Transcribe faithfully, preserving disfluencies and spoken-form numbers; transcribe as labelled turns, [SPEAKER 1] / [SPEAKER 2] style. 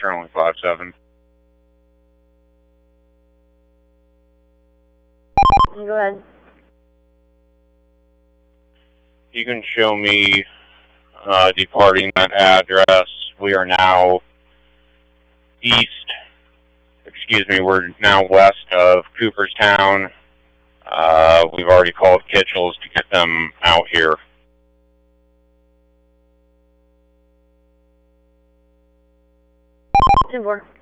[SPEAKER 1] Sterling five seven.
[SPEAKER 2] Go ahead.
[SPEAKER 1] You can show me uh, departing that address. We are now east, excuse me, we're now west of Cooperstown. Uh, we've already called Kitchell's to get them out here.
[SPEAKER 2] ten four.